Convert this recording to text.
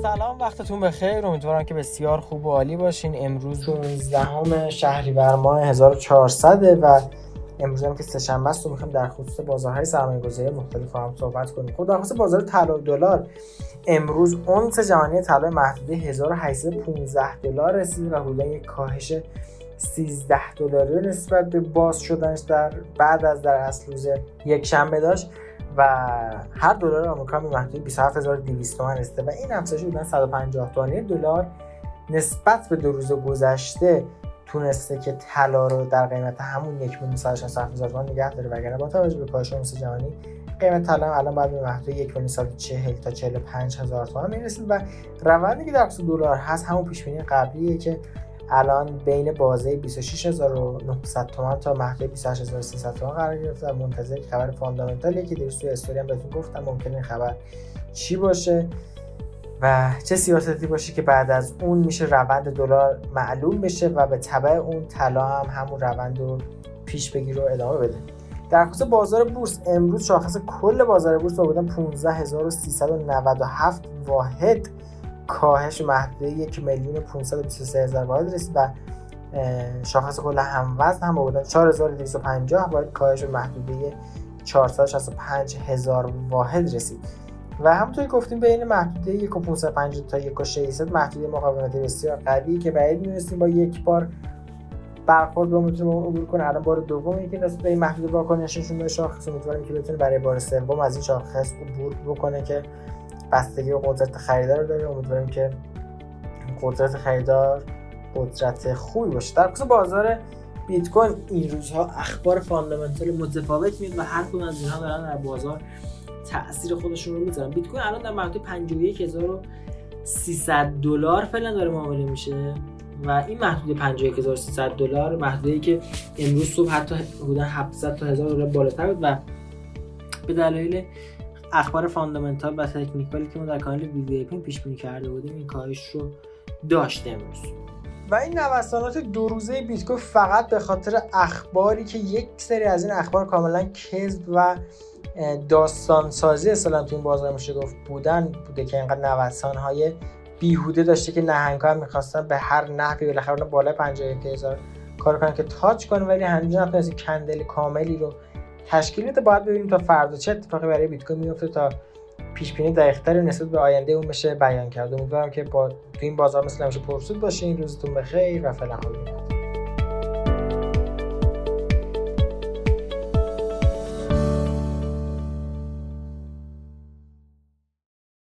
سلام، وقتتون بخیر. امیدوارم که بسیار خوب و عالی باشین. امروز 19 شهریور ماه 1400 و امروز هم که سه‌شنبه است و می‌خوایم در خصوص بازارهای سرمایه‌گذاری مختلف هم صحبت کنیم. خب در خصوص بازار طلا و دلار، امروز اونس جهانی طلا محدوده 1815 دلار رسید و حدود یک کاهش 13 دلاری نسبت به باز شدنش بعد از در اصل روز یک شنبه داشت و هر دلار آمریکا به محدوده 27200 تومان رسیده و این افزایش بودن 150 تومانی دلار نسبت به 2 روز گذشته تونسته که طلا رو در قیمت همون 1,160,000 تومان نگه داره، وگرنه با توجه به کاهش اونس جهانی قیمت طلا الان باید به محدوده 1,140 تا 45,000 تومان میرسید و روندی که در خصوص دلار هست همون پیش بینی قبلیه که الان بین بازه 26900 تومان تا محدوده 28300 تومان قرار گرفته و منتظر خبر فاندامنتالیه که دیروز توی استوری هم بهتون گفتم ممکنه این خبر چی باشه و چه سیاستی باشه که بعد از اون میشه روند دلار معلوم بشه و به تبع اون طلا هم همون روند رو پیش بگیره و ادامه بده. در خصوص بازار بورس، امروز شاخص کل بازار بورس رو بودن 15397 واحد کاهش محدوده 1,523,000 واحد رسید و شاخص کل هموزن هم بودن 4250 واحد کاهش محدوده 465,000 واحد رسید و همونطوری گفتیم بین محدوده 1,550 تا 1,600 محدوده مقاومت بسیار قوی که بعید می‌رسیم با یک بار برخورد رو میتونه عبور کنه. الان بار دومی که نسبت به این محدوده واکنش نشون داده شاخص، امیدواریم که بتونه برای بار سوم از این شاخص عبور بکنه که بستگی به قدرت خریدار رو داره. امیدواریم که قدرت خریدار قدرت خوبی باشه. در خصوص بازار بیت کوین این روزها اخبار فاندامنتال متفاوت میاد و هر کدوم از اینها دارن در بازار تأثیر خودشون رو میذارن. بیت کوین الان در حدود 51300 دلار فعلا داره معامله میشه و این محدوده 51300 دلار محدوده‌ای که امروز صبح حتی حدود 700 تا 1000 دلار بالاتر بود و به دلایل اخبار فاندامنتال و تکنیکالی که ما در کانال ویدیو پیش بینی کرده بودیم این کاهش رو داشت امروز. و این نوسانات 2 روزه بیت کوین فقط به خاطر اخباری که یک سری از این اخبار کاملا کذب و داستان سازی اصلا تو این بازار میشه گفت بوده که اینقدر نوسان‌های بیهوده داشته که نهنگ‌ها هم می‌خواستن به هر نحوی بالاخره بالای 51000 کار کنن که تاچ کنن ولی هنوز نتونستن کندل کاملی رو تشکیل بده. باید ببینیم تا فردا چه اتفاقی برای بیت کوین میفته تا پیش بینی دقیق‌تری نسبت به آینده اون بشه بیان کرد. امیدوارم که تو این بازار مثل همیشه پرسود باشین. روزتون بخیر و فعلا